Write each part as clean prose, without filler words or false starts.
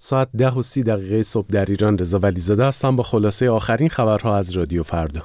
ساعت 10:30 صبح در ایران. رضا ولیزاده هستم با خلاصه آخرین خبرها از رادیو فردا.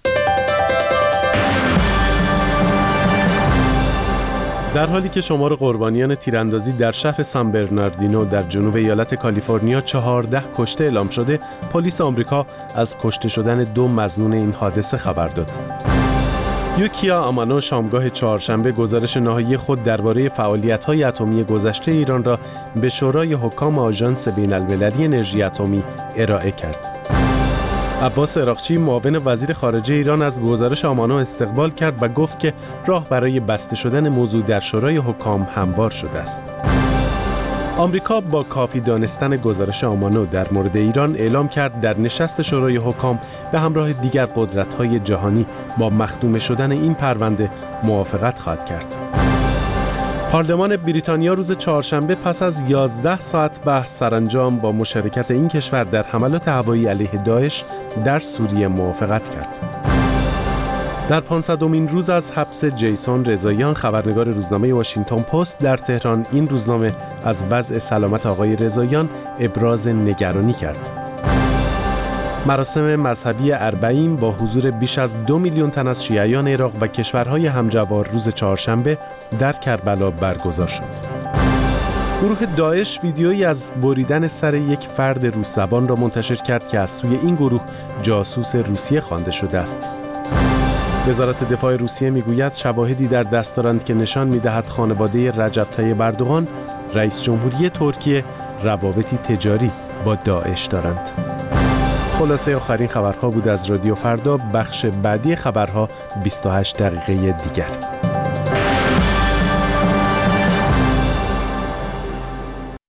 در حالی که شمار قربانیان تیراندازی در شهر سان برناردینو در جنوب ایالت کالیفرنیا 14 کشته اعلام شده، پلیس آمریکا از کشته شدن 2 مظنون این حادثه خبر داد. یوکیا آمانو شامگاه چهارشنبه گزارش نهایی خود درباره فعالیت‌های اتمی گذشته ایران را به شورای حکام آژانس بین‌المللی انرژی اتمی ارائه کرد. عباس عراقچی معاون وزیر خارجه ایران از گزارش آمانو استقبال کرد و گفت که راه برای بسته شدن موضوع در شورای حکام هموار شده است. آمریکا با کافی دانستن گزارش آمانو در مورد ایران اعلام کرد در نشست شورای حکام به همراه دیگر قدرت‌های جهانی با مختوم شدن این پرونده موافقت خواهد کرد. پارلمان بریتانیا روز چهارشنبه پس از 11 ساعت بحث سرانجام با مشارکت این کشور در حملات هوایی علیه داعش در سوریه موافقت کرد. در 500مین روز از حبس جیسون رضاییان، خبرنگار روزنامه واشنگتن پست در تهران، این روزنامه از وضع سلامت آقای رضاییان ابراز نگرانی کرد. مراسم مذهبی اربعین با حضور بیش از 2 میلیون تن از شیعیان عراق و کشورهای همجوار روز چهارشنبه در کربلا برگزار شد. گروه داعش ویدیویی از بریدن سر یک فرد روس‌زبان را منتشر کرد که از سوی این گروه جاسوس روسیه خوانده شده است. وزارت دفاع روسیه میگوید شواهدی در دست دارند که نشان می‌دهد خانواده رجب طیب اردوغان، رئیس جمهوری ترکیه، روابطی تجاری با داعش دارند. خلاصه آخرین خبرها بود از رادیو فردا. بخش بعدی خبرها 28 دقیقه دیگر.